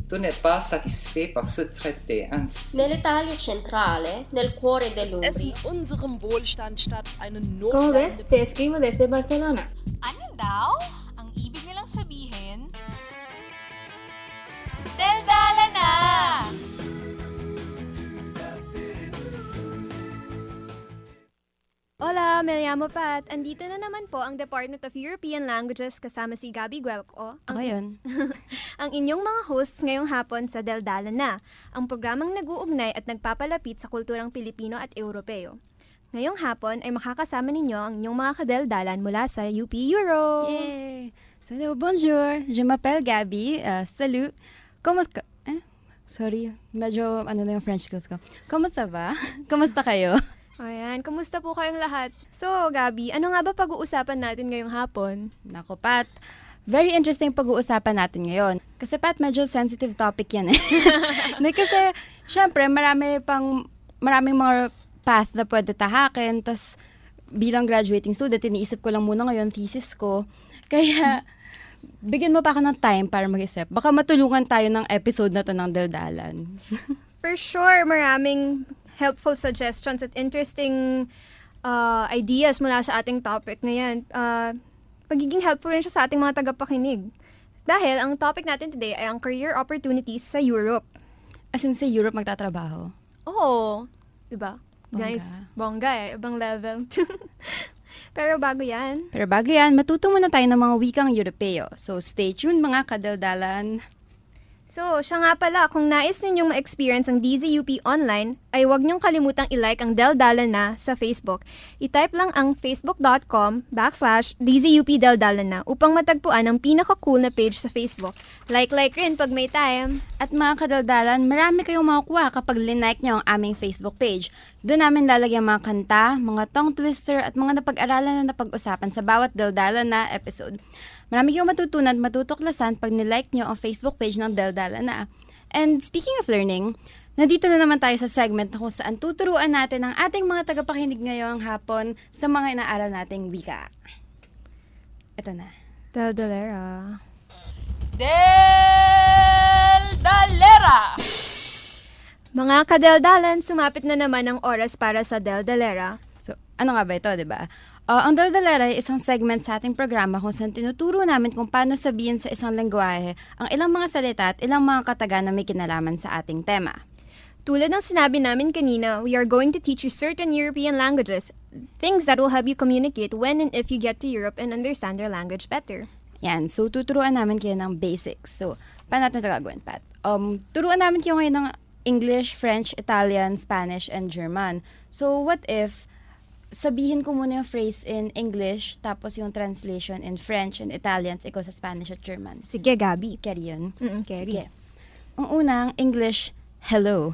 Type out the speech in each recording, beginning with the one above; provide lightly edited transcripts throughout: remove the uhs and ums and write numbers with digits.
Tu n'es pas satisfait par ce traité ainsi. Nell'Italia centrale, nel cuore Es in dell'Umbria. unserem Wohlstand statt eine ¿Cómo ves? notleidende... Te escribo desde Barcelona. Ano daw? Ang ibig nilang sabihin? Daldala na! Hola, me llamo Pat. Andito na naman po ang Department of European Languages kasama si Gabby Guelco. Ako yun. Ang inyong mga hosts ngayong hapon sa Daldala na, ang programang nag-uugnay at nagpapalapit sa kulturang Pilipino at Europeo. Ngayong hapon ay makakasama ninyo ang inyong mga kadaldalan mula sa UP Euro. Yay! Hello, bonjour. Je m'appelle Gabby. Salut. Kumusta? Sorry, medyo ano na yung French skills ko. Kumusta ba? Kumusta kayo? Ayan, kumusta po kayong lahat? So, Gabby, ano nga ba pag-uusapan natin ngayong hapon? Nako, Pat. Very interesting pag-uusapan natin ngayon. Kasi, Pat, medyo sensitive topic yan eh. Kasi, syempre, maraming mga path na pwede tahakin. Tapos, bilang graduating student, iniisip ko lang muna ngayon thesis ko. Kaya, bigyan mo pa ako ng time para mag-isip. Baka matulungan tayo ng episode na to ng Daldalan. For sure, maraming helpful suggestions at interesting ideas mula sa ating topic ngayon. Pagiging helpful rin siya sa ating mga tagapakinig. Dahil ang topic natin today ay ang career opportunities sa Europe. As in, sa Europe magtatrabaho? Oo. Diba? Bongga. Nice. Bongga eh. Ibang level. Pero bago yan, matuto muna tayo ng mga wikang Europeo. So, stay tuned mga kadaldalan. So, siya nga pala, kung nais ninyong ma-experience ang DZUP online, ay huwag niyong kalimutang i-like ang Daldalan na sa Facebook. I-type lang ang facebook.com/DZUP Daldalan na upang matagpuan ang pinaka-cool na page sa Facebook. Like rin pag may time. At mga kadaldalan, marami kayong makukuha kapag linike niyo ang aming Facebook page. Doon namin lalagyan mga kanta, mga tongue twister at mga napag-aralan na napag-usapan sa bawat Daldalan na episode. Marami kayong matutunan at matutuklasan pag nilike nyo ang Facebook page ng Daldala na. And speaking of learning, nandito na naman tayo sa segment na kung saan tuturuan natin ang ating mga tagapakinig ngayong hapon sa mga inaaral nating wika. Ito na. Daldalera. Daldalera! Mga kadaldalan, sumapit na naman ang oras para sa Daldalera. So, ano nga ba ito, di ba? Ang Daldalera ay isang segment sa ating programa kung saan tinuturo namin kung paano sabihin sa isang lengguwahe ang ilang mga salita at ilang mga kataga na may kinalaman sa ating tema. Tulad ng sinabi namin kanina, we are going to teach you certain European languages, things that will help you communicate when and if you get to Europe and understand their language better. Yan, so tuturuan namin kayo ng basics. So, paano natin ito gagawin, Pat? Turuan namin kayo ngayon ng English, French, Italian, Spanish, and German. So, what if sabihin ko muna yung phrase in English, tapos yung translation in French and Italian, ikaw sa Spanish at German. Sige, Gabi. Carry yun? Carry. Sige. Ang unang, English, hello.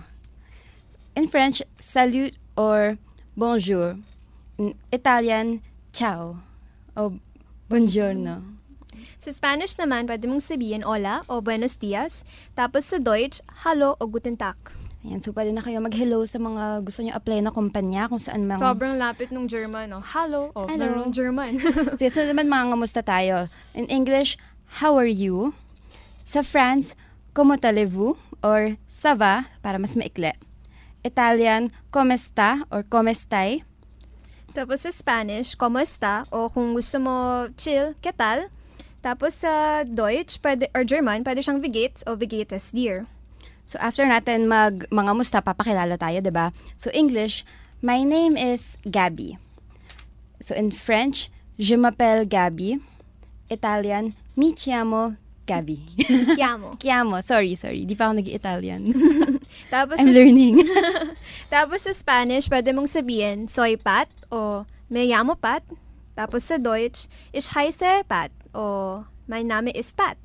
In French, salut or bonjour. In Italian, ciao. O buongiorno. Sa Spanish naman, pwede mong sabihin hola o buenos dias. Tapos sa Deutsch, hallo o guten Tag. Ayan, so pwede na kayo mag-hello sa mga gusto nyo apply na kumpanya kung saan mga... Sobrang lapit ng German, no? Hello. Oh, hello. German. So, naman mga ngamusta tayo. In English, how are you? Sa France, comment allez-vous? Or ça va, para mas maikli. Italian, come sta? Or come stai? Tapos sa Spanish, como esta? O kung gusto mo chill, ¿qué tal? Tapos sa Deutsch, or German, pwede siyang wie geht's o wie geht es dir? So, after natin mga musta, papakilala tayo, diba? So, English, my name is Gabby. So, in French, je m'appelle Gabby. Italian, mi chiamo Gabby. Chiamo. Sorry. Di pa ako nag-Italian. Tapos I'm learning. Tapos sa Spanish, pwede mong sabihin, soy Pat o me llamo Pat. Tapos sa Deutsch, ich heiße Pat o my name is Pat.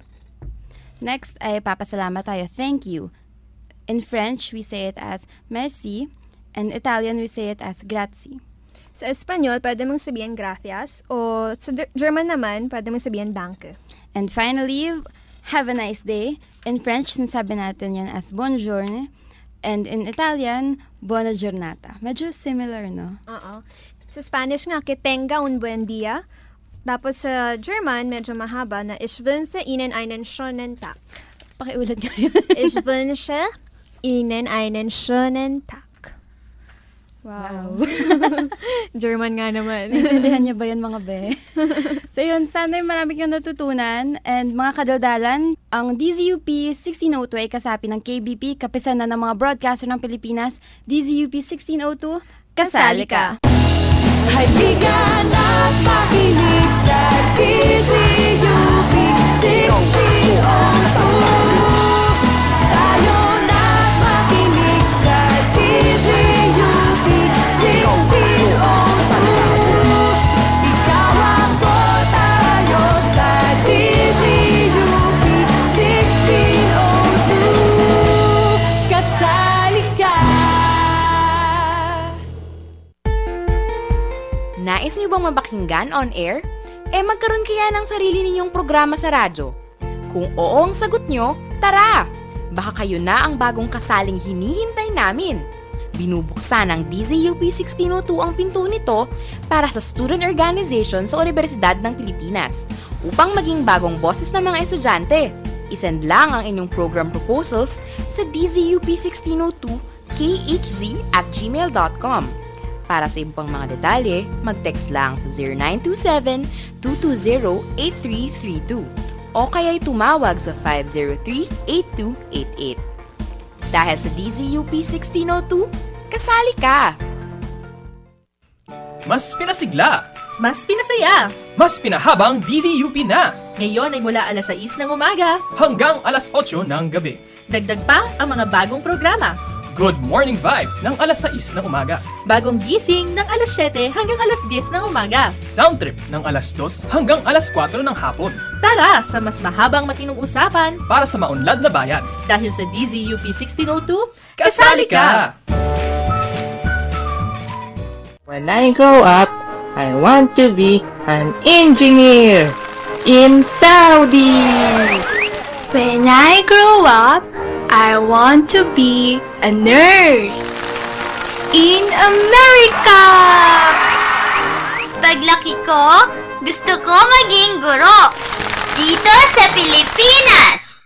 Next ay papasalamat tayo. Thank you. In French, we say it as merci. In Italian, we say it as grazie. Sa Espanyol, pwede mong sabihin gracias. O sa German naman, pwede mong sabihin danke. And finally, have a nice day. In French, sinasabi natin yan as buongiorno. And in Italian, buona giornata. Medyo similar, no? Oo. Sa Spanish nga, que tenga un buen día. Tapos sa German, medyo mahaba na ich wünsche Ihnen einen schönen Tag. Pakiulat ngayon. Ich wünsche Ihnen einen schönen Tag. Wow. German nga naman. Naintindihan niya ba yan, mga be? So yun, sana marami kayong natutunan. And mga kadaldalan, ang DZUP 1602 ay kasapi ng KBP, kapisanan ng mga broadcaster ng Pilipinas. DZUP 1602, kasali ka! Halika na't makinig sa DZUP 1602. Tayo na't makinig sa DZUP 1602. Ikaw ako, tayo sa DZUP 1602. Kasali ka! Nais niyo bang mapakinggan on air? Magkaroon kaya ng sarili ninyong programa sa radyo? Kung oo ang sagot nyo, tara! Baka kayo na ang bagong kasaling hinihintay namin. Binubuksan ng DZUP 1602 ang pinto nito para sa student organization sa Universidad ng Pilipinas upang maging bagong boses ng mga estudyante. Isend lang ang inyong program proposals sa dzUP1602khz@gmail.com. Para sa ibang mga detalye, mag-text lang sa 0927-220-8332 o kaya'y tumawag sa 503-8288. Dahil sa DZUP 1602, kasali ka! Mas pinasigla! Mas pinasaya! Mas pinahabang DZUP na! Ngayon ay mula alas 6 ng umaga hanggang alas 8 ng gabi. Dagdag pa ang mga bagong programa. Good Morning Vibes ng alas 6 ng umaga. Bagong gising ng alas 7 hanggang alas 10 ng umaga. Sound Trip ng alas 2 hanggang alas 4 ng hapon. Tara sa mas mahabang matinong usapan para sa maunlad na bayan. Dahil sa DZUP 1602, kasali ka! When I grow up, I want to be an engineer in Saudi. When I grow up, I want to be a nurse in America. Paglaki ko, gusto ko maging guro dito sa Pilipinas.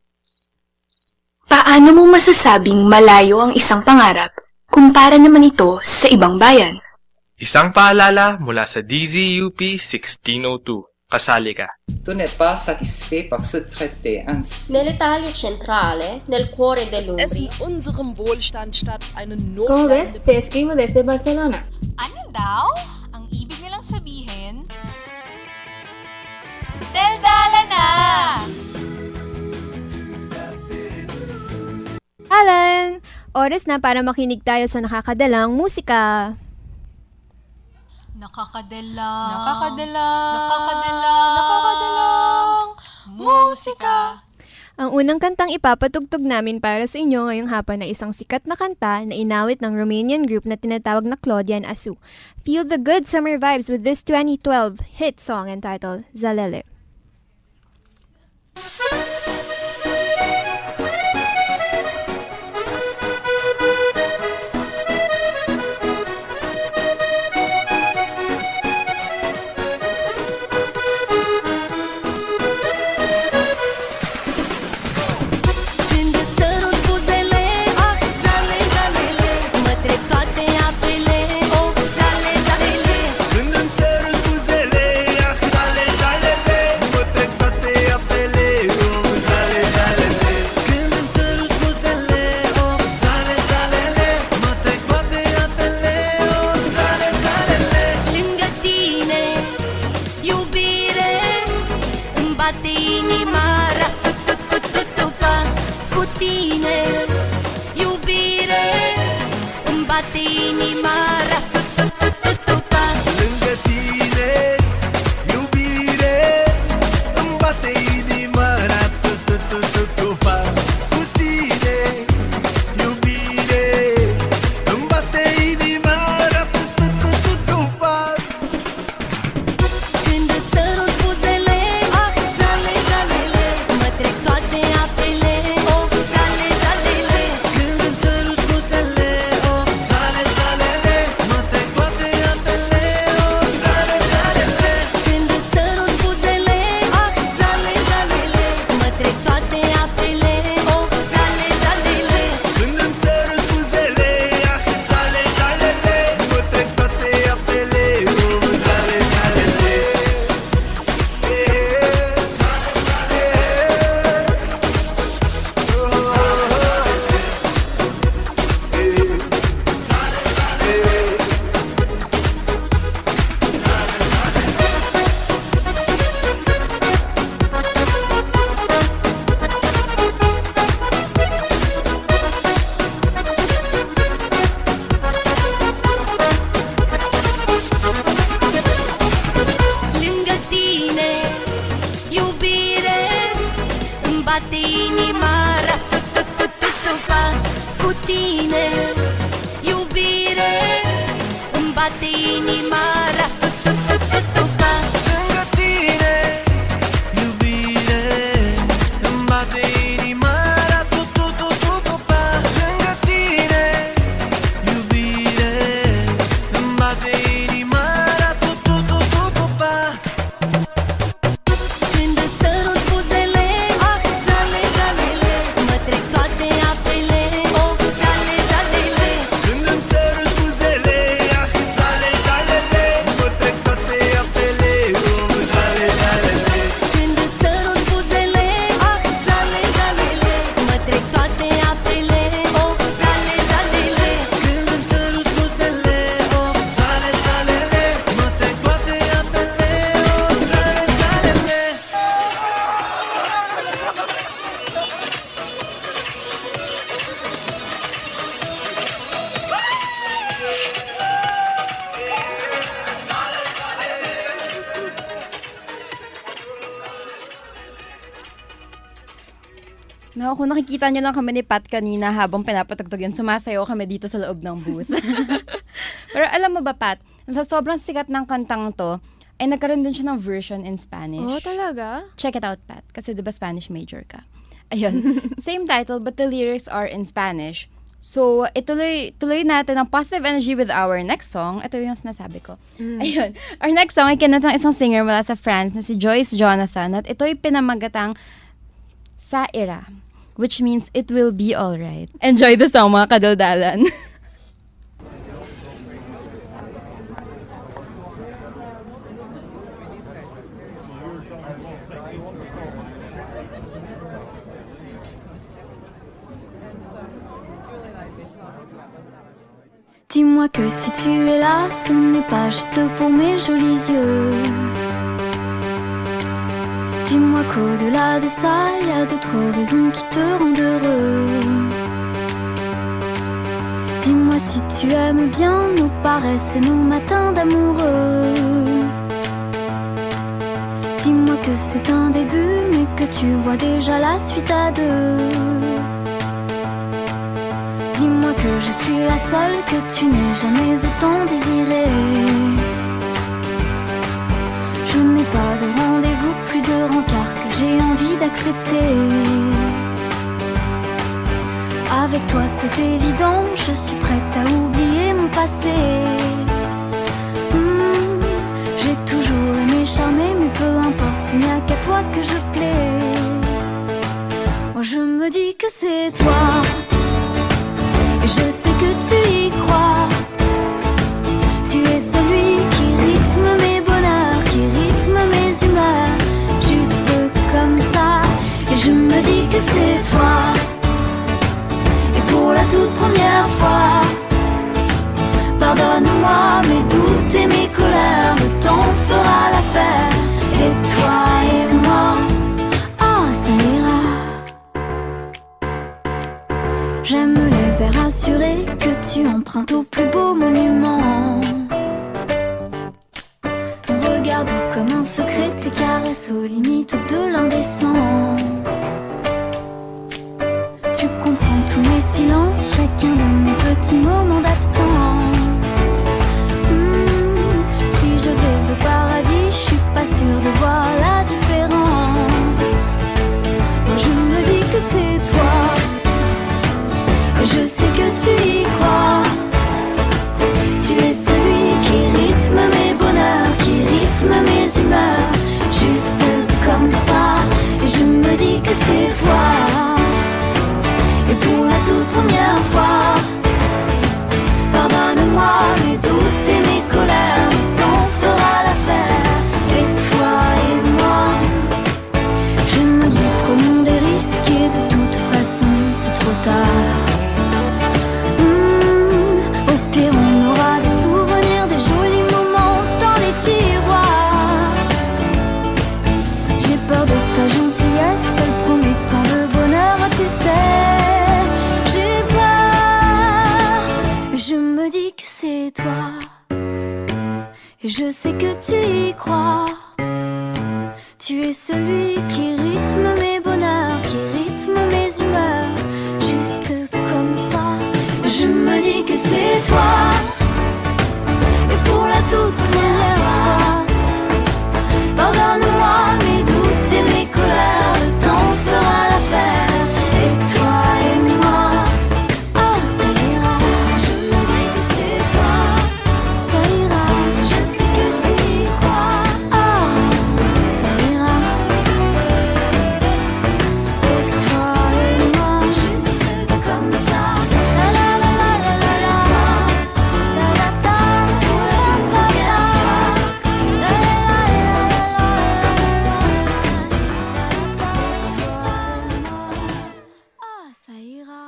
Paano mo masasabing malayo ang isang pangarap kumpara naman ito sa ibang bayan? Isang paalala mula sa DZUP 1602. Kasali ka. Tu n'es pas satisfait par ce traité ainsi. Nell'Italia centrale, nel cuore Es dell'Umbria. in unserem Wohlstand statt eine ¿Cómo ves? notleidende... Te escribo desde Barcelona. Ano daw? Ang ibig nilang sabihin? Daldala na! Alan! Oras na para makinig tayo sa nakakadalang musika. Nakakadalang musika. Ang unang kantang ipapatugtog namin para sa inyo ngayong hapon na isang sikat na kanta na inawit ng Romanian group na tinatawag na Claudia and Asu. Feel the good summer vibes with this 2012 hit song entitled Zalele. Kung nakikita nyo lang kami ni Pat kanina habang pinapatugtog yun, sumasayaw kami dito sa loob ng booth. Pero alam mo ba, Pat, sa sobrang sikat ng kantang to, ay nagkaroon din siya ng version in Spanish. Oh, talaga? Check it out, Pat. Kasi diba Spanish major ka? Ayun. Same title, but the lyrics are in Spanish. So, tuloy natin ang positive energy with our next song. Ito yung sinasabi ko. Ayun. Our next song ay kinatang isang singer mula sa France na si Joyce Jonathan at ito'y pinamagatang Saira, which means it will be alright. Enjoy the song, mga kadaldalan. Dis-moi que si tu es là, ce n'est pas juste pour mes jolis yeux. Dis-moi qu'au-delà de ça, il y a d'autres raisons qui te rendent heureux. Dis-moi si tu aimes bien nos paresses et nos matins d'amoureux. Dis-moi que c'est un début, mais que tu vois déjà la suite à deux. Dis-moi que je suis la seule que tu n'aies jamais autant désirée. Je n'ai pas de rendez-vous, plus de rencard que j'ai envie d'accepter. Avec toi c'est évident, je suis prête à oublier mon passé. J'ai toujours aimé charmer, mais peu importe, s'il n'y a qu'à toi que je plais. Moi je me dis que c'est toi, et je sais que tu y crois. Tu es celui qui rythme mes bonheurs, qui rythme mes humeurs, juste comme ça. Et je me dis que c'est toi. Et pour la toute première fois, pardonne-moi mes doutes et mes colères, le temps fera l'affaire. Et toi et moi, oh ça ira. J'aime les airs assurés que tu empruntes au plus beau monument. Ton regard doux comme un secret, tes caresses aux limites de l'indécent. Tu comprends tous mes silences, chacun de mes petits moments d'absence. Si je vais au paradis, je suis pas sûre de voir la différence. Moi je me dis que c'est toi, et je sais que tu y crois. Tu es celui qui rythme mes bonheurs, qui rythme mes humeurs, juste comme ça. Et je me dis que c'est toi. Et pour la toute première fois, pardonne-moi mes doutes et mes colères, le temps fera l'affaire. Et toi et moi, je me dis prenons des risques et de toute façon c'est trop tard. Au pire on aura des souvenirs, des jolis moments dans les tiroirs. J'ai peur de ta gentillesse, elle promet tant de bonheur, tu sais. J'ai peur, mais je me dis que c'est toi. Et je sais que tu y crois. Tu es celui qui rythme mes bonheurs, qui rythme mes humeurs, juste comme ça. Je me dis que c'est toi. Et pour la toute première fois, pardonne-moi mes doutes et mes colères, le temps fera l'affaire. Et toi et moi, oh ça ira. Je me dis que c'est toi, ça ira. Je sais que tu y crois, oh ça ira. Et toi et moi, juste comme ça. La la la la la la la. La la la. Pour la toute première fois. La la la la ah, ça ira.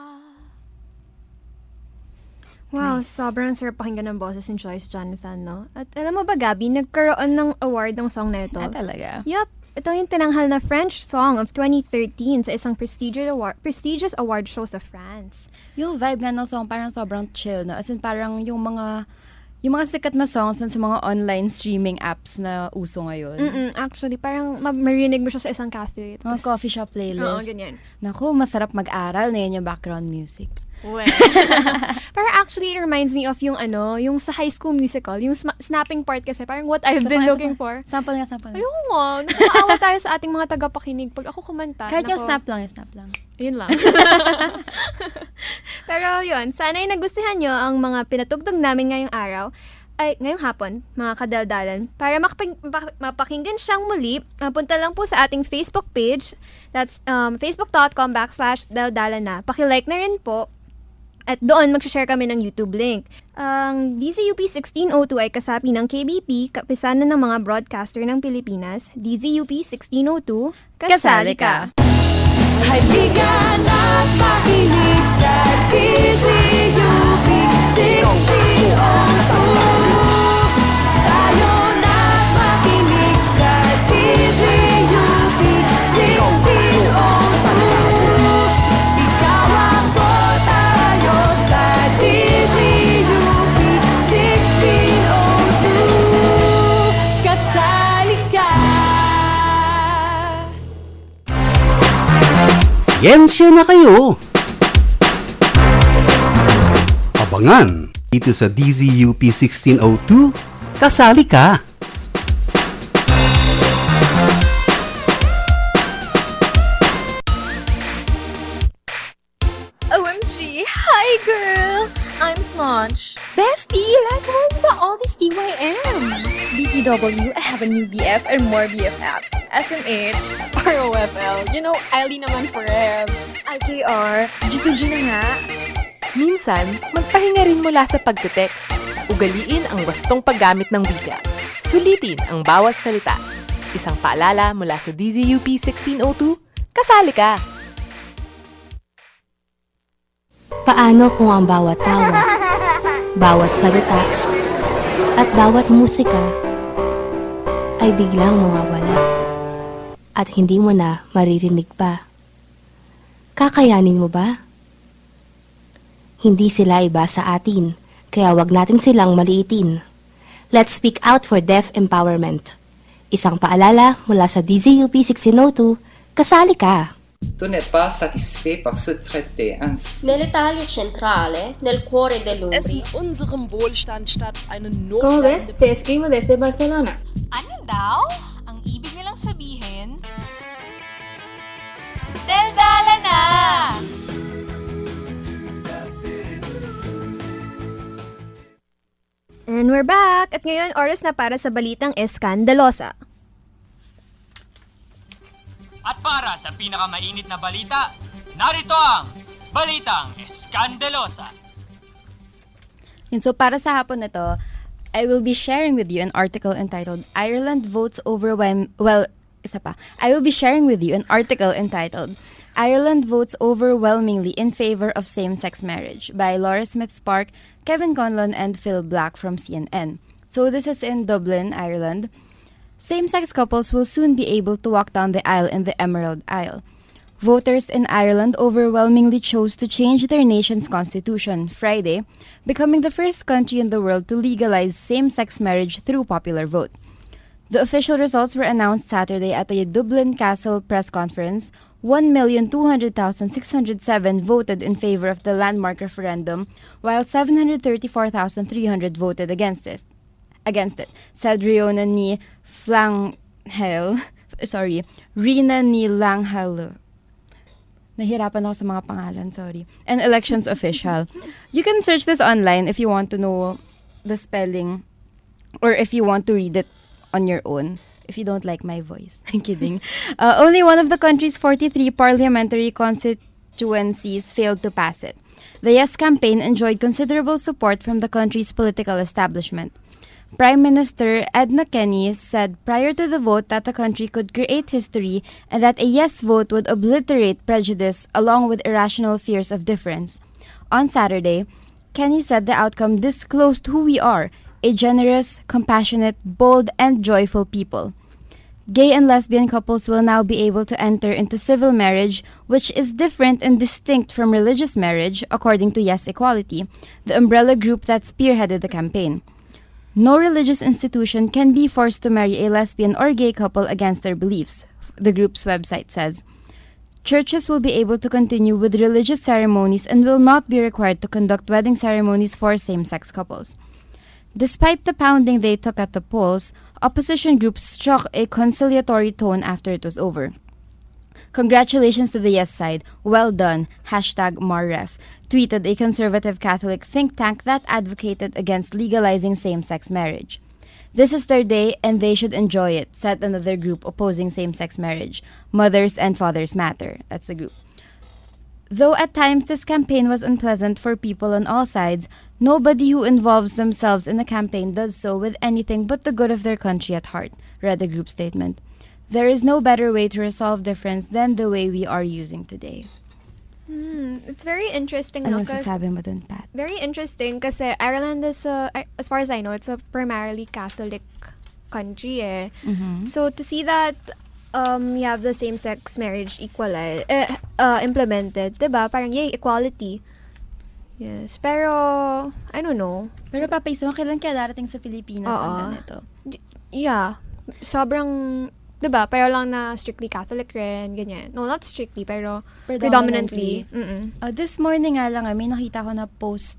Wow, sobrang sarap pakinggan ng boses ni Joyce Jonathan, no? At alam mo ba, Gabi, nagkaroon ng award ng song na ito. Talaga? Yup. Ito yung tinanghal na French Song of 2013 sa isang prestigious award show sa France. Yung vibe nga ng song parang sobrang chill, no? As in parang yung mga Yung mga sikat na songs sa mga online streaming apps na uso ngayon. Actually, parang marinig mo siya sa isang cafe. Mga coffee shop playlist. Oo, ganyan. Naku, masarap mag-aral na yan yung background music. Well. Pero actually, it reminds me of yung yung sa High School Musical, yung snapping part kasi, parang what I've been looking for. Sample nga. Ayun nga, nakakaawa tayo sa ating mga tagapakinig pag ako kumanta. Kahit yung snap lang. Yun lang. Pero yun, sana'y nagustuhan nyo ang mga pinatugtog namin ngayong hapon, mga kadaldalan. Para mapakinggan siyang muli, punta lang po sa ating Facebook page. That's facebook.com/daldalana. Paki-like na rin po. At doon, mag-share kami ng YouTube link. Ang DZUP 1602 ay kasapi ng KBP, kapisanan ng mga broadcaster ng Pilipinas. DZUP 1602, kasali ka! Halika na't makinig sa DZUP 1602. Tayo na't makinig sa DZUP 1602. Ikaw ako, tayo sa DZUP 1602. Kasali ka! Siyensya na kayo! Abangan dito sa DZUP 1602, kasali ka! OMG! Hi, girl! I'm Smudge. Bestie, like, where are all these TYM? BTW, I have a new BF and more BFFs. SMH. ROFL. You know, Eileen naman forever. IKR. G2G na nga. Minsan, magpahinga rin mula sa pagte-text. Ugaliin ang wastong paggamit ng wika. Sulitin ang bawat salita. Isang paalala mula sa DZUP 1602, kasali ka! Paano kung ang bawat tawa, bawat salita, at bawat musika ay biglang mawawala at hindi mo na maririnig pa? Kakayanin mo ba? Hindi sila iba sa atin, kaya wag natin silang maliitin. Let's speak out for deaf empowerment. Isang paalala mula sa DZUP 1602, kasali ka! Tu n'es pas satisfait par ce traité ainsi. Nell'Italia centrale, nel cuore Es dell'Umbria. in unserem Wohlstand statt eine ¿Cómo ves? notleidende... Te escribo desde Barcelona. Ano daw? Ang ibig nilang sabihin? Daldala na! And we're back! At ngayon, oras na para sa balitang eskandalosa. At para sa pinakamainit na balita, narito ang Balitang Eskandalosa. And so para sa hapon na to, I will be sharing with you an article entitled Ireland Votes I will be sharing with you an article entitled Ireland Votes Overwhelmingly in Favor of Same-Sex Marriage by Laura Smith-Spark, Kevin Conlon, and Phil Black from CNN. So this is in Dublin, Ireland. Same-sex couples will soon be able to walk down the aisle in the Emerald Isle. Voters in Ireland overwhelmingly chose to change their nation's constitution Friday, becoming the first country in the world to legalize same-sex marriage through popular vote. The official results were announced Saturday at a Dublin Castle press conference. 1,200,607 voted in favor of the landmark referendum, while 734,300 voted against it, said Rina ni Langhel. Nahirapan ako sa mga pangalan, sorry. An elections official. You can search this online if you want to know the spelling or if you want to read it on your own. If you don't like my voice. I'm kidding. Only one of the country's 43 parliamentary constituencies failed to pass it. The Yes campaign enjoyed considerable support from the country's political establishment. Prime Minister Edna Kenny said prior to the vote that the country could create history and that a yes vote would obliterate prejudice along with irrational fears of difference. On Saturday, Kenny said the outcome disclosed who we are, a generous, compassionate, bold, and joyful people. Gay and lesbian couples will now be able to enter into civil marriage, which is different and distinct from religious marriage, according to Yes Equality, the umbrella group that spearheaded the campaign. No religious institution can be forced to marry a lesbian or gay couple against their beliefs, the group's website says. Churches will be able to continue with religious ceremonies and will not be required to conduct wedding ceremonies for same-sex couples. Despite the pounding they took at the polls, opposition groups struck a conciliatory tone after it was over. Congratulations to the yes side. Well done. #MarRef, tweeted a conservative Catholic think tank that advocated against legalizing same-sex marriage. This is their day and they should enjoy it, said another group opposing same-sex marriage. Mothers and Fathers Matter. That's the group. Though at times this campaign was unpleasant for people on all sides, nobody who involves themselves in a campaign does so with anything but the good of their country at heart, read the group statement. There is no better way to resolve difference than the way we are using today. It's very interesting. Anong sasabi mo dun, Pat? Very interesting kasi Ireland is, as far as I know, it's a primarily Catholic country eh. So to see that you have the same-sex marriage implemented, diba? Parang yay, equality. Yes, pero I don't know. Pero papaisa mo, kailan kaya darating sa Pilipinas ang ganito? Yeah, sobrang, diba? Pero lang na strictly Catholic rin, ganyan. No, not strictly, pero predominantly. This morning nga lang, may nakita ko na post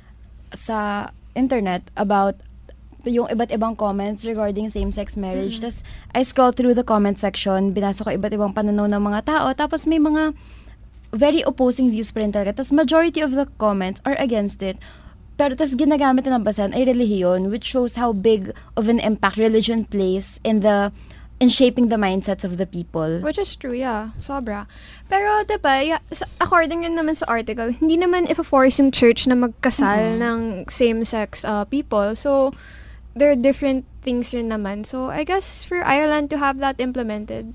sa internet about yung iba't ibang comments regarding same-sex marriage. Tapos, I scroll through the comment section, binasa ko iba't ibang pananaw ng mga tao, tapos may mga very opposing views pa rin talaga. Tapos, majority of the comments are against it. Pero tas ginagamit na ng basehan ay relihiyon, which shows how big of an impact religion plays in shaping the mindsets of the people. Which is true, yeah. Sobra. Pero, diba, according rin naman sa article, hindi naman i-force yung church na magkasal ng same-sex people. So, there are different things rin naman. So, I guess for Ireland to have that implemented,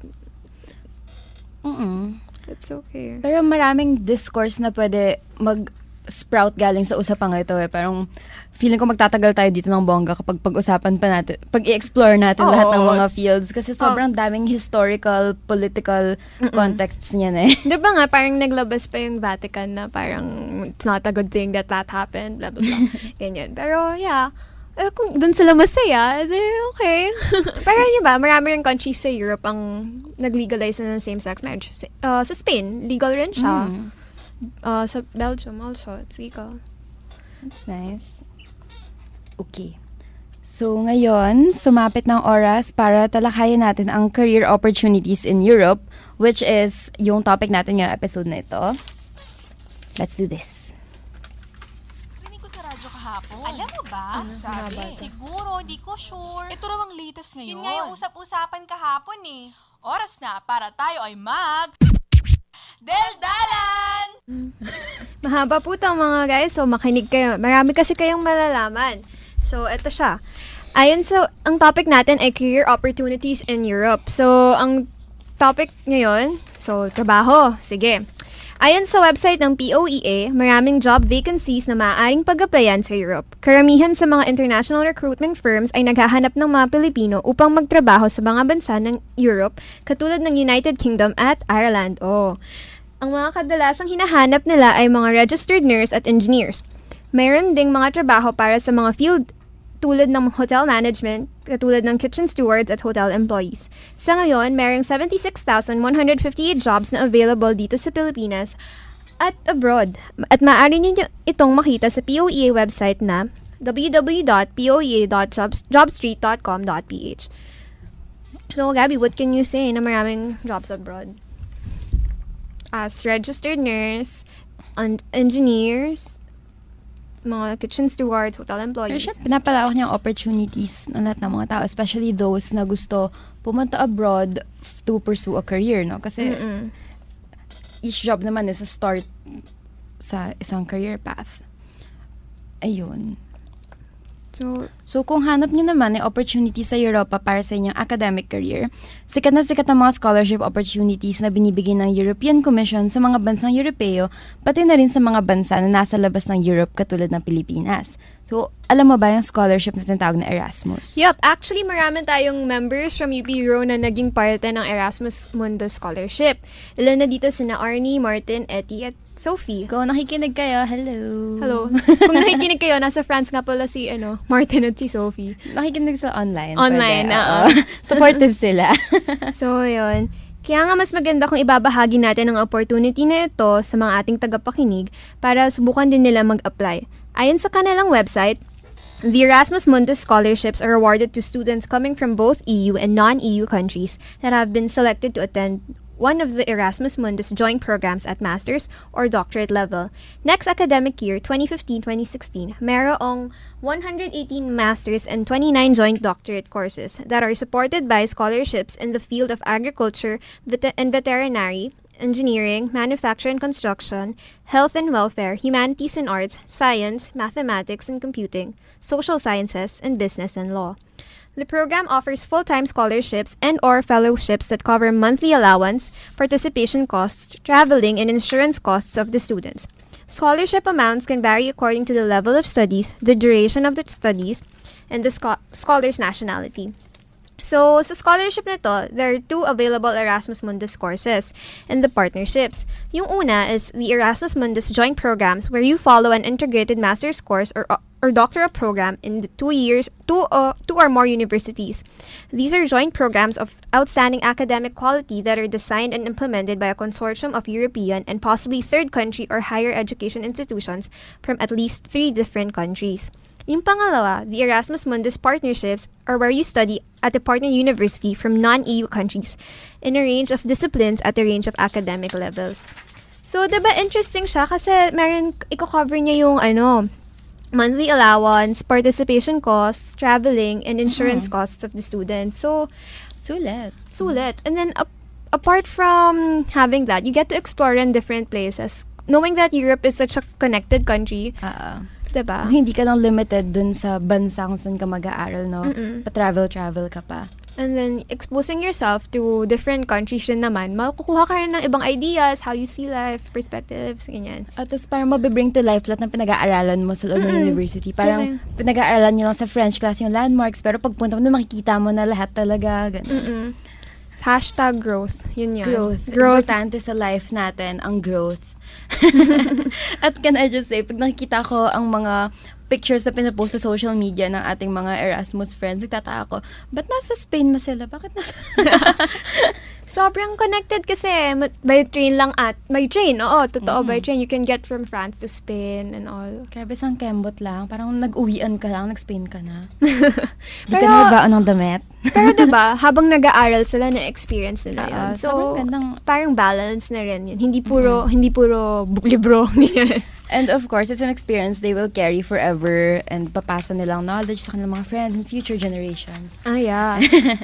it's okay. Pero maraming discourse na pwede mag-sprout galing sa usapang ito eh. Parang feeling ko magtatagal tayo dito ng bongga kapag pag-usapan pa natin, pag-i-explore natin lahat ng mga fields kasi sobrang daming historical, political contexts niyan eh. Diba nga, parang naglabas pa yung Vatican na parang it's not a good thing that happened, blah, blah, blah. Ganyan. Pero yeah, kung dun sila masaya, okay. Pero yun ba, marami rin countries sa Europe ang nag-legalize na ng same-sex marriage. Sa Spain, legal rin siya. Sa Belgium also, it's legal. That's nice. Okay. So ngayon, sumapit ng oras para talakayin natin ang career opportunities in Europe, which is yung topic natin ngayong episode na ito. Let's do this. Alam mo ba? Sabi. Siguro, hindi ko sure. Ito raw ang latest na yun. Yun nga yung usap-usapan kahapon eh. Oras na para tayo ay Deldalan! Mahaba po ito mga guys, so makinig kayo. Marami kasi kayong malalaman. So, ito siya. Ayon sa, ang topic natin ay career opportunities in Europe. So, ang topic ngayon, trabaho. Sige. Ayon sa website ng POEA, maraming job vacancies na maaaring pag-applyan sa Europe. Karamihan sa mga international recruitment firms ay naghahanap ng mga Pilipino upang magtrabaho sa mga bansa ng Europe, katulad ng United Kingdom at Ireland. Ang mga kadalasang hinahanap nila ay mga registered nurse at engineers. Mayroon ding mga trabaho para sa mga field tulad ng hotel management, katulad ng kitchen stewards at hotel employees. Sa ngayon, mayroong 76,158 jobs na available dito sa Pilipinas at abroad. At maaari niyo itong makita sa POEA website na www.poea.jobstreet.com.ph. So, Gabby, what can you say na maraming jobs abroad? As registered nurse, engineers, mga kitchen stewards, hotel employees. Pero siya, pinapalawak niya ang opportunities ng lahat ng mga tao, especially those na gusto pumunta abroad to pursue a career, no? Kasi each job naman is a start sa isang career path. Ayun. So kung hanap niyo naman ay opportunity sa Europa para sa inyong academic career, sikat na sikat ang mga scholarship opportunities na binibigay ng European Commission sa mga bansang Europeo, pati na rin sa mga bansa na nasa labas ng Europe katulad ng Pilipinas. So, alam mo ba yung scholarship na tinatawag na Erasmus? Yup, actually marami tayong members from UP Euro na naging parte ng Erasmus Mundus Scholarship. Ilan na dito sina Arnie, Martin, Etty, at Sophie. Kung nakikinig kayo, hello. Hello. Kung nakikinig kayo, nasa France nga pala si Martin at si Sophie. Nakikinig sa online. Online, Supportive sila. So, yun. Kaya nga mas maganda kung ibabahagi natin ang opportunity na ito sa mga ating tagapakinig para subukan din nila mag-apply. Ayon sa kanilang website, the Erasmus Mundus scholarships are awarded to students coming from both EU and non-EU countries that have been selected to attend one of the Erasmus Mundus joint programs at master's or doctorate level. Next academic year, 2015-2016, mayroong 118 master's and 29 joint doctorate courses that are supported by scholarships in the field of agriculture and veterinary, engineering, manufacture and construction, health and welfare, humanities and arts, science, mathematics and computing, social sciences, and business and law. The program offers full-time scholarships and or fellowships that cover monthly allowance, participation costs, traveling, and insurance costs of the students. Scholarship amounts can vary according to the level of studies, the duration of the studies, and the scholar's nationality. So, sa scholarship na to, there are 2 available Erasmus Mundus courses and the partnerships. Yung una is the Erasmus Mundus joint programs where you follow an integrated master's course or doctoral program in the 2 years, two or more universities. These are joint programs of outstanding academic quality that are designed and implemented by a consortium of European and possibly third country or higher education institutions from at least 3 different countries. Yung pangalawa, the Erasmus Mundus partnerships are where you study at a partner university from non-EU countries in a range of disciplines at a range of academic levels. So, diba interesting siya kasi i-cover niya yung monthly allowance, participation costs, traveling, and insurance costs of the students. So, sulit. And then, apart from having that, you get to explore in different places. Knowing that Europe is such a connected country, diba? Hindi ka lang limited dun sa bansa kung saan ka mag-aaral, no? Pa-travel ka pa. And then, exposing yourself to different countries rin naman, makukuha ka rin ng ibang ideas, how you see life, perspectives, ganyan. At tapos parang mabibring to life lahat ng pinag-aaralan mo sa loob ng university. Parang pinag-aaralan nyo lang sa French class yung landmarks, pero pagpunta mo na makikita mo na lahat talaga. Ganun. Hashtag growth. Yun yan. Growth. Importante sa life natin, ang growth. At can I just say, pag nakikita ko ang mga pictures na pinapost sa social media ng ating mga Erasmus friends, nagtataka ako, ba't nasa Spain na sila? Bakit nasa... Sobrang connected kasi by train lang by train, totoo, by train. You can get from France to Spain and all. Grabe, isang kembot lang. Parang nag-uwian ka lang, nag-Spain ka na. Di ka na nagbaon ng damit. Pero diba, habang nag-aaral sila, na-experience nila yun. So, gandang... parang balance na rin yun. Hindi puro libro. And of course, it's an experience they will carry forever and papasa nilang knowledge sa kanilang mga friends and future generations. Yeah.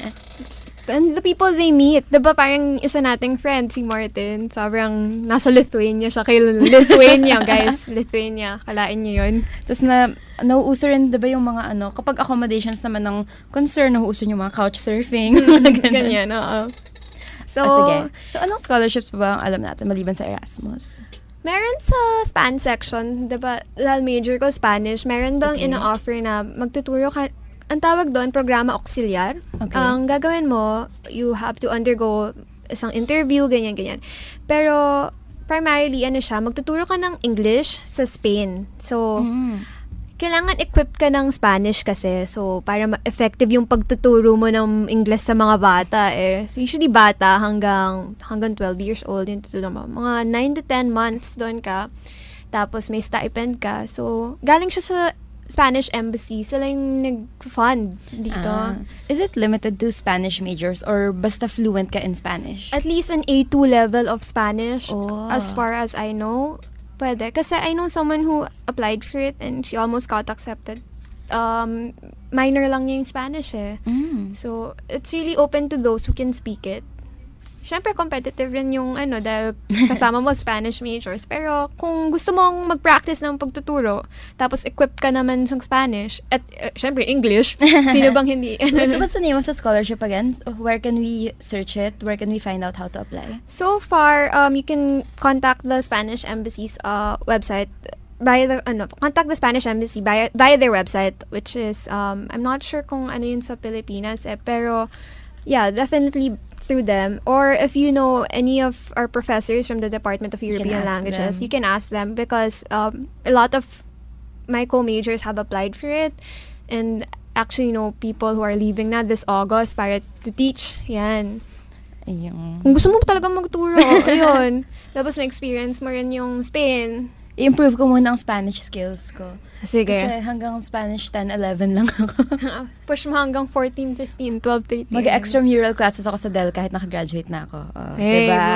And the people they meet, diba parang isa nating friend, si Martin, sobrang nasa Lithuania siya. Lithuania, guys. Lithuania. Kalain niyo yun. Tapos nauuso rin, diba yung mga kapag accommodations naman ng concern, nauuso yung mga couchsurfing. Ganyan, oo. So, sige. So, anong scholarships pa ba ang alam natin maliban sa Erasmus? Meron sa Spanish section, diba, dahil major ko Spanish, meron daw ina-offer na magtuturo ka. Ang tawag doon, programa auxiliar. Okay. Ang gagawin mo, you have to undergo isang interview, ganyan. Pero, primarily, magtuturo ka ng English sa Spain. So, kailangan equipped ka ng Spanish kasi. So, para effective yung pagtuturo mo ng English sa mga bata. So, usually, bata hanggang 12 years old yung tuturo mo. Mga 9 to 10 months doon ka. Tapos, may stipend ka. So, galing siya sa Spanish Embassy, sila yung nag-fund dito. Is it limited to Spanish majors or basta fluent ka in Spanish? At least an A2 level of Spanish, as far as I know. Pwede. Kasi I know someone who applied for it and she almost got accepted. Minor lang niya yung Spanish So, it's really open to those who can speak it. Siyempre, competitive rin yung dahil kasama mo Spanish majors. Pero kung gusto mong mag-practice ng pagtuturo, tapos equipped ka naman ng Spanish, at siyempre, English, sino bang hindi? What's the name of the scholarship again? Where can we search it? Where can we find out how to apply? So far, you can contact the Spanish Embassy's website contact the Spanish Embassy via their website, which is, I'm not sure kung ano yun sa Pilipinas, pero, yeah, definitely through them. Or if you know any of our professors from the Department of European Languages, you can ask them because a lot of my co-majors have applied for it. And actually, people who are leaving na this August para to teach. Yan. Ayun. Kung gusto mo talagang magturo, ayun. Tapos may experience mo rin yung Spain. I-improve ko muna ang Spanish skills ko. Sige. Kasi hanggang Spanish 10, 11 lang ako. Push mo hanggang 14, 15, 12, 13. Mag-extramural classes ako sa Del kahit nakagraduate na ako. Hey, diba?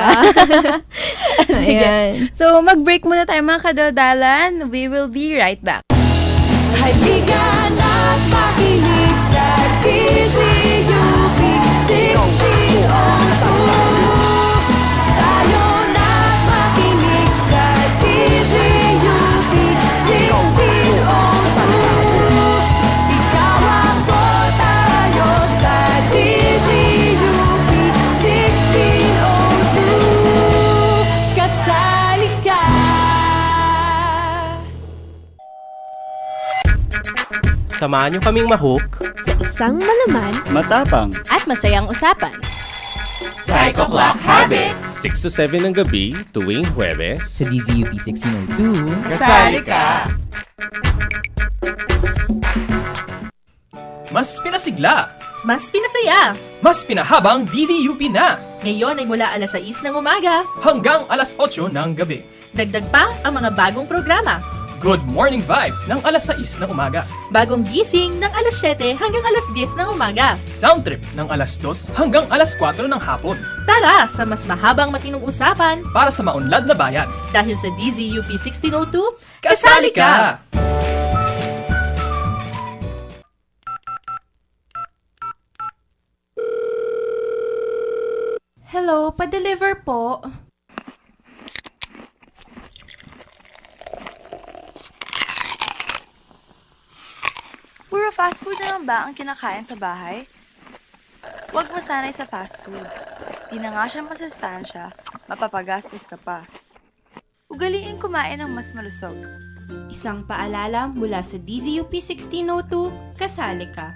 Ayan. So, mag-break muna tayo mga kadaldalan. We will be right back. Halika na't makinig sa DZUP 1602. Tayo na't makinig sa DZUP 1602. Ikaw ako, tayo sa DZUP 1602. Kasali ka. Samahan niyo kaming ma-hook sa isang malaman, matapang at masayang usapan. Psycho Clock Habit 6 to 7 ng gabi tuwing Huwebes sa DZUP 1602. Kasali ka! Mas pinasigla, Mas pinasaya. mas pinahabang DZUP na Ngayon ay mula alas 6 ng umaga. hanggang alas 8 ng gabi. Dagdag pa ang mga bagong programa. Good Morning Vibes ng alas 6 ng umaga. Bagong gising ng alas 7 hanggang alas 10 ng umaga. Sound Trip ng alas 2 hanggang alas 4 ng hapon. Tara sa mas mahabang matinong usapan Para sa maunlad na bayan. dahil sa DZUP 1602, Kasali ka! Hello, pa-deliver po. Puro fast food na lang ba ang kinakain sa bahay? Huwag masanay sa fast food. Di na nga siya masustansya, mapapagastos ka pa. Ugaliin kumain ng mas malusog. Isang paalala mula sa DZUP 1602, kasali ka.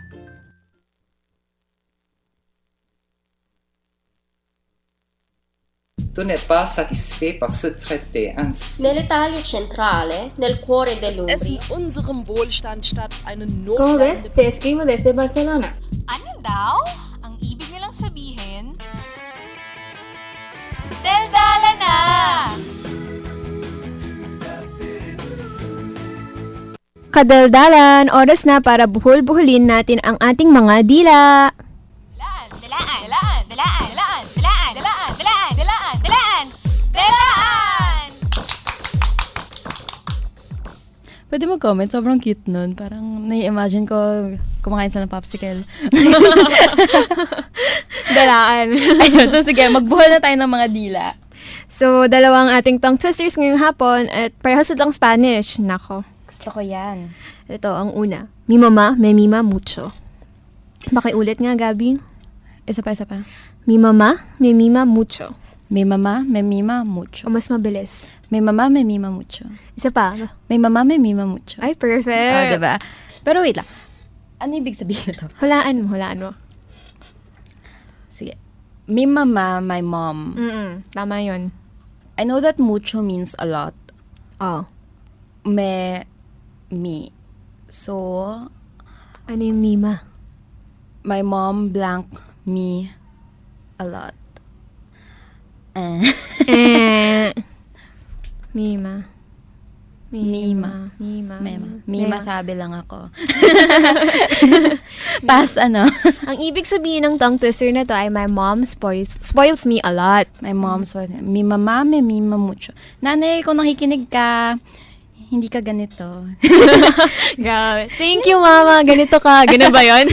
Tu n'es pas satisfait par ce traité ainsi. Nell'Italia centrale, nel cuore dell'Umbria. Es in unserem Wohlstand statt eine ¿Cómo ves? notleidende... Te escribo desde Barcelona. Ano daw? Ang ibig nilang sabihin? Daldala na! Kadaldalan, oras na para buhol-buhulin natin ang ating mga dila. Pwede mag-comment, sobrang cute nun. Parang nai-imagine ko kumakain sila ng popsicle. Dalaan. Ayun, so sige, magbuhol na tayo ng mga dila. So, dalawang ating tongue twisters ngayong hapon at parehas lang Spanish. Nako. Gusto ko yan. Ito, ang una. Mi mama me mima mucho. Pakiulit nga, Gabi. Isa pa. Mi mama me mima mucho. Mi mama me mima mucho. O mas mabilis. Mi mama me mima mucho. Isa pa. Mi mama me mima mucho. Ay, perfect. Oh, diba? Pero wait lang. Ano ibig sabihin nito? Hulaan mo. Sige. Mi mama, my mom. Tama yun. I know that mucho means a lot. Oh. Me. So, ano yung mima? My mom blank me a lot. Mima. Mima, sabi lang ako. Pass, ano? Ang ibig sabihin ng tongue twister na to ay my mom spoils me a lot. My mom spoils me. Mi mama me mima mucho. Nanay, kung nakikinig ka, hindi ka ganito. Grabe. Thank you, mama. Ganito ka. Ganun ba yun?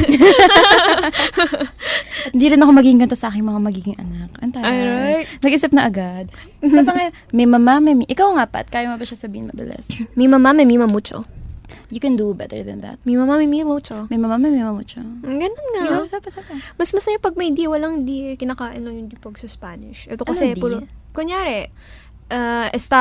Hindi rin ako magiging ganito sa aking mga magiging anak. Alright. Nag-isip na agad. Sa pa ngayon, may mama, may ikaw nga, Pat. Kaya mo ba siya sabihin mabilis? Mi mama, me mima mucho. You can do better than that. Mi mama, me mima mucho. May mama, may mima mucho. Ganun nga. Sapa. Mas masaya pag may di, walang di. Kinakain lang yung di pag sa Spanish. Ito kasi puro, kunyari,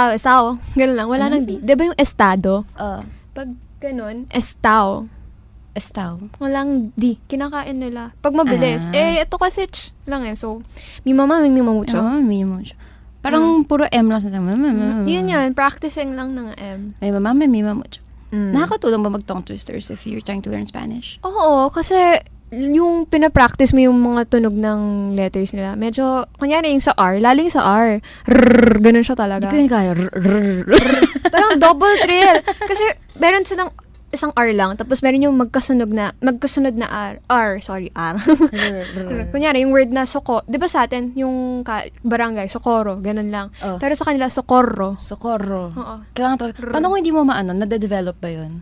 estado. Ganun lang. Wala nang di. Diba yung estado? Pag ganun, estado. Estaw. Walang D. Kinakain nila. Pag mabilis. Ito kasi lang So, mi mama, mi mucho. Mi mucho. Parang puro M lang sa Yun. Practicing lang ng M. May mama, may mima mucho. Nakakatulong ba mag-tongue twisters if you're trying to learn Spanish? Oo, kasi yung pinapractice mo yung mga tunog ng letters nila. Medyo, kunyari yung sa R, laling sa R. Rrrr, ganun siya talaga. Hindi ko yung kaya. Parang double trill. Kasi meron silang isang R lang, tapos meron yung magkasunod na R. R. Kunyari, yung word na soko. Di ba sa atin, yung barangay, Socorro, ganun lang. Pero sa kanila, Socorro. Oo. Kailangan talaga. Paano kung hindi mo nade-develop ba yun?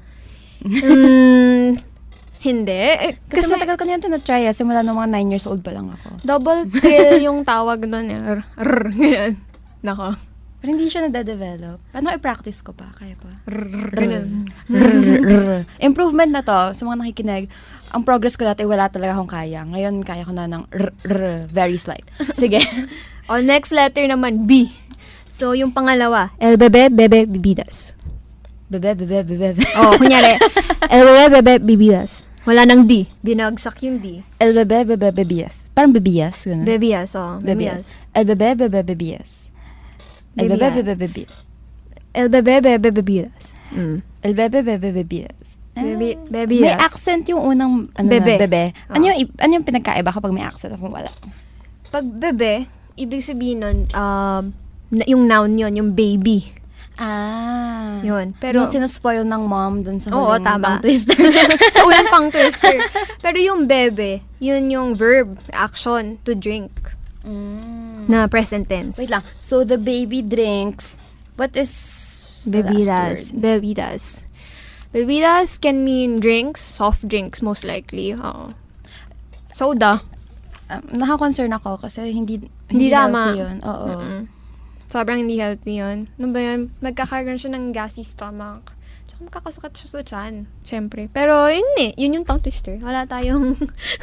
Hindi. Kasi matagal ko na yan tinatry. Simula nung mga 9 years old pa lang ako. Double trill yung tawag doon. Ganyan. Nako. Pero hindi siya nade-develop. Paano i-practice ko pa? Kaya pa? Ganun. Improvement na to sa mga nakikinig. Ang progress ko dati, wala talaga akong kaya. Ngayon, kaya ko na ng very slight. Sige. Next letter naman, B. So, yung pangalawa, el bebe, bebidas. Bebe. Kunyari, el bebe, bebidas. Wala nang D. Binagsak yung D. El bebe, bebias. Parang bebias. Bebias, bebias. El bebe, bebias. El bebe, bebias. El bebe, bebidas. El bebe, bebias. Bebias. May accent yung unang bebe. Ano yung pinagkaiba kapag may accent o wala? Pag bebe, ibig sabihin nun, yung noun yun, yung baby. Yun. Pero, yung sinuspoil ng mom dun sa huling tongue twister. sa unang tongue twister. Pero yung bebe, yun yung verb, action, to drink. Na present tense. Wait lang. So, the baby drinks, what is the last word? Bebidas. Bebidas can mean drinks, soft drinks most likely. Soda. Naka-concern ako kasi hindi tama. Yun. Oo. Sobrang hindi healthy yun. Ano ba yun? Magkakaroon siya ng gassy stomach. Tsaka makakasakit siya sa tiyan. Siyempre. Pero yun yun yung tongue twister. Wala tayong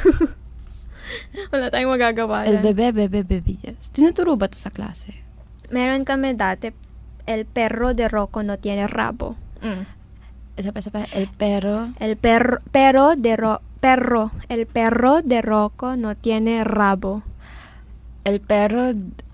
magagawa. El bebe, yes. Tinuturo ba to sa klase? Meron kami dati, el perro de Rocco no tiene rabo. Isa pa. El perro de Rocco no tiene rabo. El perro.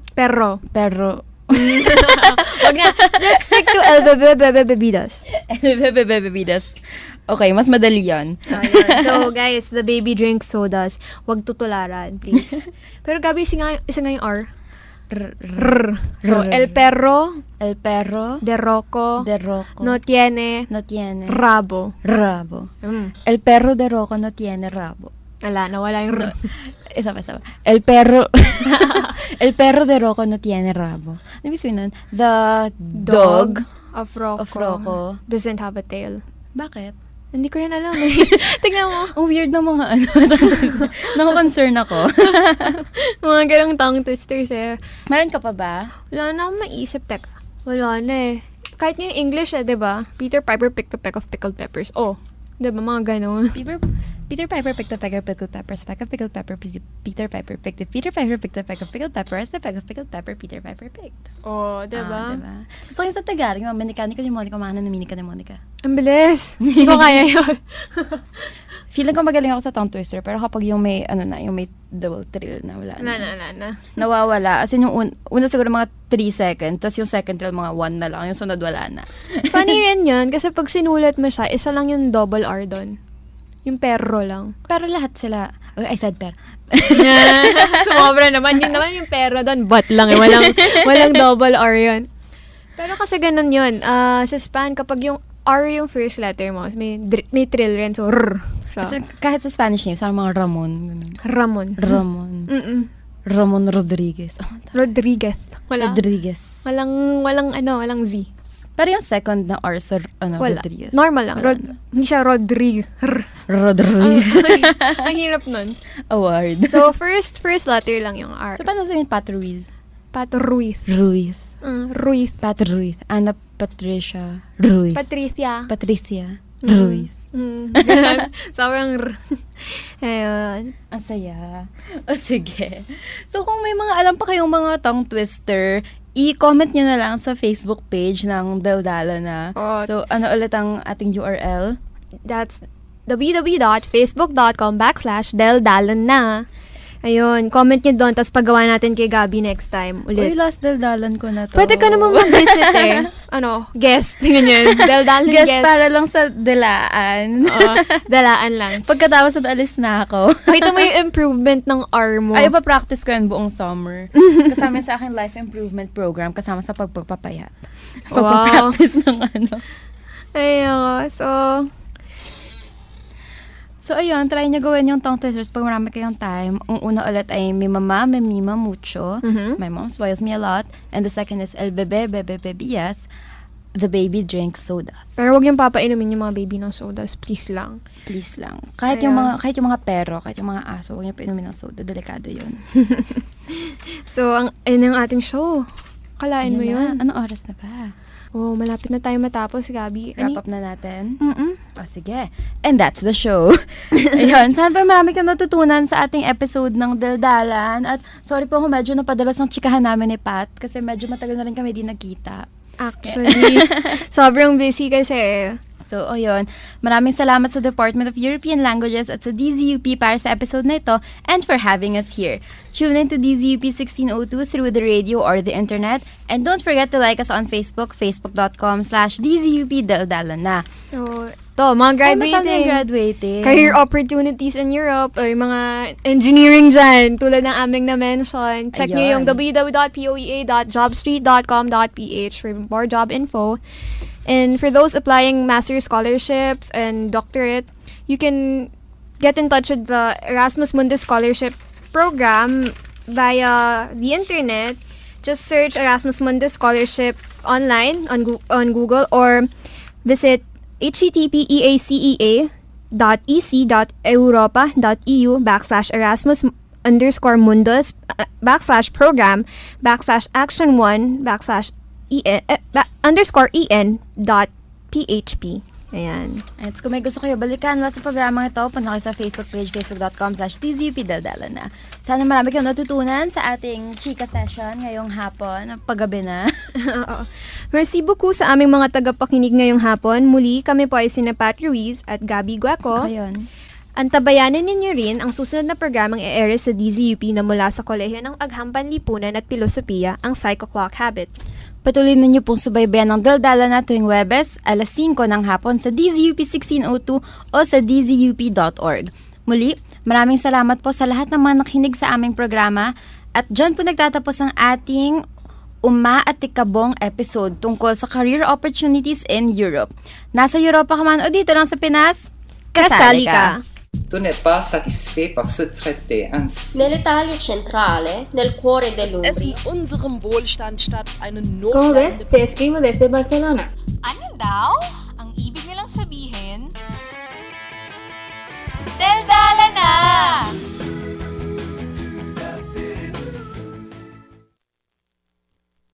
Wag na. Let's stick to el bebe bebidas. El bebe bebidas. Okay, mas madali yan. So, guys, the baby drinks sodas. Wag tutularan, please. Pero Gabi, isa nga yung R. So, el perro de Rocco no tiene rabo. El perro de Rocco no tiene rabo. Nawala yung Isa pa. El perro de Rocco no tiene rabo. Ano ibig sabihin nun? The dog of Rocco doesn't have a tail. Bakit? Hindi ko rin alam Tignan mo. Ang weird na mga Nako-concern ako. Mga ganang tongue twisters Meron ka pa ba? Wala na akong maisip. Teka. Wala na Kahit yung English diba? Peter Piper picked a peck of pickled peppers. Diba mga ganon? Peter Piper picked a peck of pickled peppers. Peck of pickled pepper. Peter Piper picked a peck of pickled peppers. The peck of pickled pepper Peter Piper picked. Diba? Gusto ko yung sa Tagalog. Yung mekaniko ni Monica. Mahana na minika ni Monica. Ang bilis. Hindi ko kaya yun. Feeling ko magaling ako sa tongue twister. Pero kapag yung may, yung may double trill na wala na. Nawawala. As in yung una siguro mga 3 seconds. Tapos yung second trill mga 1 na lang. Yung sunod wala na. Funny rin yun. Kasi pag sinulat mo siya, isa lang yung double R doon. Yung perro lang. Pero lahat sila, I said per. Sumobra naman. Yun naman yung perro doon. But lang walang double R yun. Pero kasi ganun yun. Sa Span, kapag yung R yung first letter mo, may trill rin. So, R. Kasi kahit sa Spanish name, sa mga Ramon. Ramon. Ramon Rodriguez. Rodriguez. Walang Z. Pero yung second na R sa wala. Rodriguez. Normal lang. Hindi siya Rodriguez. Ang hirap nun. Award. So, first letter lang yung R. So, paano sabihin Pat Ruiz? Ruiz. Pat Ruiz. Ana Patricia Ruiz. Patricia Ruiz. Sobrang ayun. Ang saya. O sige. So, kung may mga alam pa kayong mga tongue twister, i-comment nyo na lang sa Facebook page ng Daldala na. So, ano ulit ang ating URL? That's www.facebook.com/deldalan-na. Ayun, comment nyo doon, tapos paggawa natin kay Gabi next time ulit. Uy, last Deldalan ko na to. Pwede ka naman mag-visit eh. Guest. Ganyan. Deldalan guest. Guest para lang sa Delaan. Delaan lang. Pagkatapos na alis na ako. Pakita mo yung improvement ng R mo. Ay, pa-practice ko yan buong summer. Kasama sa akin life improvement program, kasama sa pagpapapayat. Pagpapractice ng ano. Ayun, So, ayun, try nyo gawin yung tongue twisters pag marami kayong time. Ang una ulit ay mi mama, me mima mucho. My mom spoils me a lot. And the second is el bebe, bebe, bebías. The baby drinks sodas. Pero huwag yung papainumin yung mga baby ng sodas. Please lang. Please lang. Kahit yung mga pero, kahit yung mga aso, huwag yung painumin ng soda. Delikado yun. So, ayun ang ating show. Kalain mo yun. Anong oras na ba? Oh, malapit na tayo matapos, Gabi. Wrap up na natin? O, sige. And that's the show. Ayun, sana pa marami kang natutunan sa ating episode ng Deldalan. At sorry po kung medyo napadalas ng chikahan namin ni Pat kasi medyo matagal na rin kami di nagkita. Actually, sobrang busy kasi. So, ayun. Maraming salamat sa Department of European Languages at sa DZUP para sa episode na ito and for having us here. Tune in to DZUP 1602 through the radio or the internet. And don't forget to like us on Facebook, facebook.com/DZUP-Deldalan-na. So, mga graduating. Career opportunities in Europe or mga engineering dyan, tulad ng aming na-mention. Check nyo yung www.poea.jobstreet.com.ph for more job info. And for those applying master scholarships and doctorate, you can get in touch with the Erasmus Mundus Scholarship Program via the internet. Just search Erasmus Mundus Scholarship online on Google or visit https://erasmus_action1/en.php. Ayan. At kung may gusto kayo balikan sa programang ito, punta kayo sa Facebook page, facebook.com/DZUP-Deldalan-na. Sana marami kayong natutunan sa ating chika session ngayong hapon, paggabi na. Merci beaucoup sa aming mga tagapakinig ngayong hapon. Muli, kami po ay sina Pat Ruiz at Gabi Guaco. Ayun. Antabayanan ninyo rin ang susunod na programang i-air sa DZUP na mula sa Kolehiyo ng Aghampan Lipunan at Pilosopiya, ang Psycho Clock Habit. Patuloy ninyo pong subaybayan ng Deldalan na tuwing Webes, alas 5 ng hapon sa DZUP 1602 o sa dzup.org. Muli, maraming salamat po sa lahat ng mga nakinig sa aming programa at dyan po nagtatapos ang ating umaatikabong episode tungkol sa career opportunities in Europe. Nasa Europa ka man o dito lang sa Pinas, kasali ka! Tu n'es pas satisfait par ce traité ainsi. Nell'Italia centrale, nel cuore Es dell'Umbria. in unserem Wohlstand statt eine ¿Cómo ves? notleidende... Te escribo desde Barcelona. Ano daw? Ang ibig nilang sabihin? Deldalan na!